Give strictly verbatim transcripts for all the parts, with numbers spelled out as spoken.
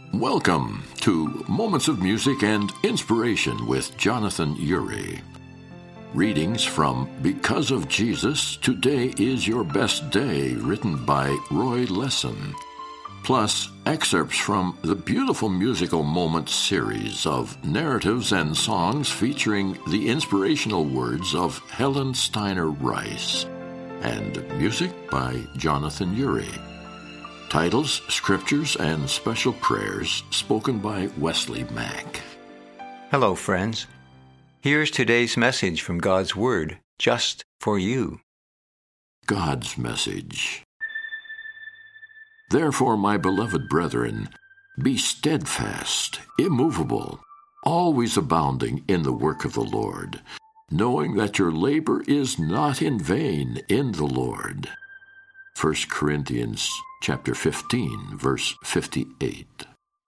Welcome to Moments of Music and Inspiration with Jonathan Urie. Readings from Because of Jesus, Today is Your Best Day, written by Roy Lessin. Plus, excerpts from the Beautiful Musical Moments series of narratives and songs featuring the inspirational words of Helen Steiner Rice, and music by Jonathan Urie. Titles, scriptures, and special prayers spoken by Wesley Mack. Hello, friends. Here's today's message from God's Word, just for you. God's message. Therefore, my beloved brethren, be steadfast, immovable, always abounding in the work of the Lord, knowing that your labor is not in vain in the Lord. First Corinthians chapter fifteen, verse fifty-eight.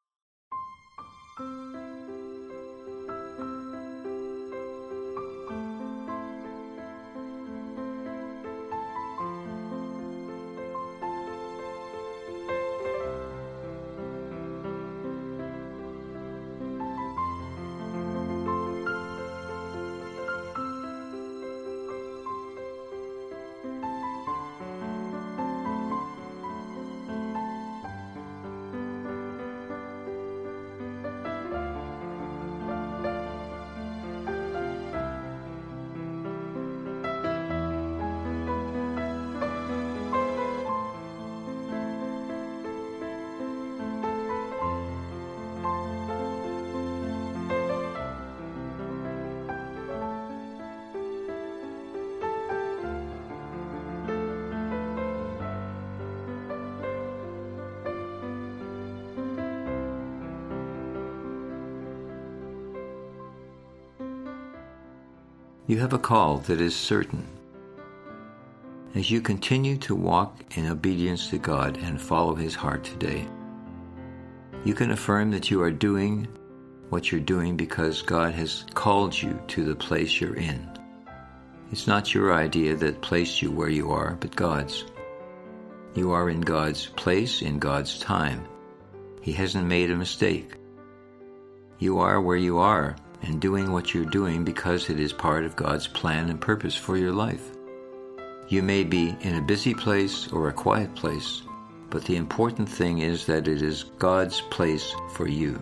You have a call that is certain. As you continue to walk in obedience to God and follow His heart today, you can affirm that you are doing what you're doing because God has called you to the place you're in. It's not your idea that placed you where you are, but God's. You are in God's place, in God's time. He hasn't made a mistake. You are where you are and doing what you're doing because it is part of God's plan and purpose for your life. You may be in a busy place or a quiet place, but the important thing is that it is God's place for you.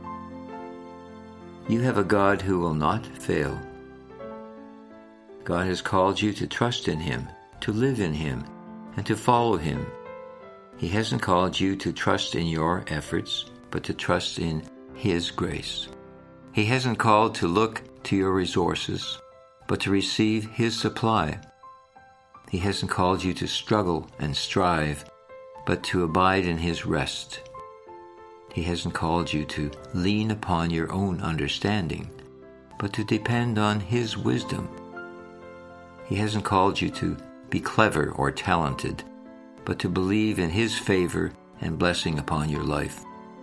You have a God who will not fail. God has called you to trust in Him, to live in Him, and to follow Him. He hasn't called you to trust in your efforts, but to trust in His grace. He hasn't called to look to your resources, but to receive His supply. He hasn't called you to struggle and strive, but to abide in His rest. He hasn't called you to lean upon your own understanding, but to depend on His wisdom. He hasn't called you to be clever or talented, but to believe in His favor and blessing upon your life.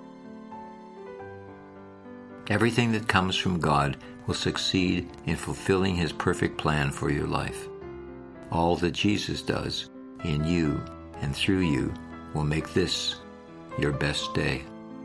Everything that comes from God will succeed in fulfilling His perfect plan for your life. All that Jesus does in you and through you will make this your best day.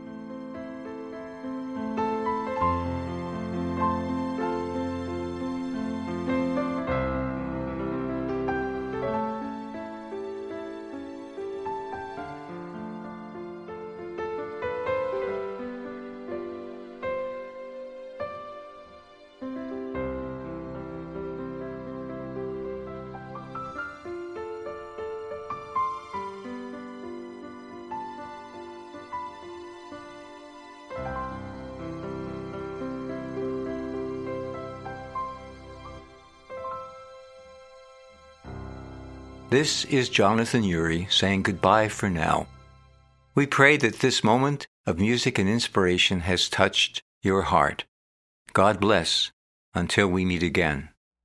This is Jonathan Urie saying goodbye for now. We pray that this moment of music and inspiration has touched your heart. God bless until we meet again.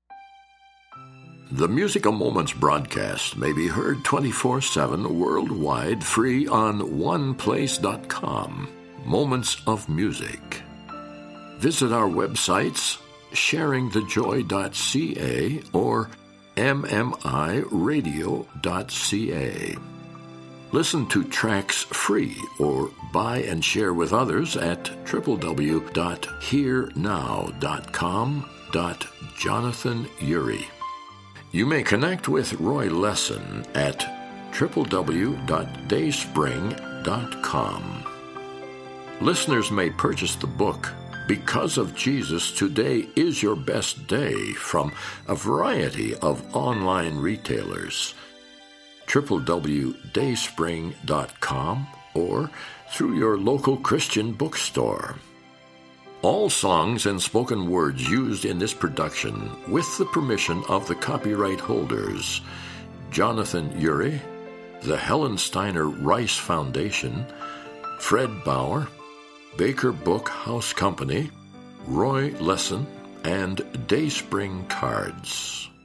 The Musical Moments broadcast may be heard twenty-four seven worldwide, free on one place dot com. Moments of Music. Visit our websites, sharing the joy dot c a or m m i radio dot c a. Listen to tracks free or buy and share with others at w w w dot hear now dot com. Jonathan Ury. You may connect with Roy Lessin at w w w dot dayspring dot com. Listeners may purchase the book Because of Jesus, Today is Your Best Day from a variety of online retailers. w w w dot dayspring dot com or through your local Christian bookstore. All songs and spoken words used in this production with the permission of the copyright holders Jonathan Ury, the Helen Steiner Rice Foundation, Fred Bauer, Baker Book House Company, Roy Lessin, and Dayspring Cards.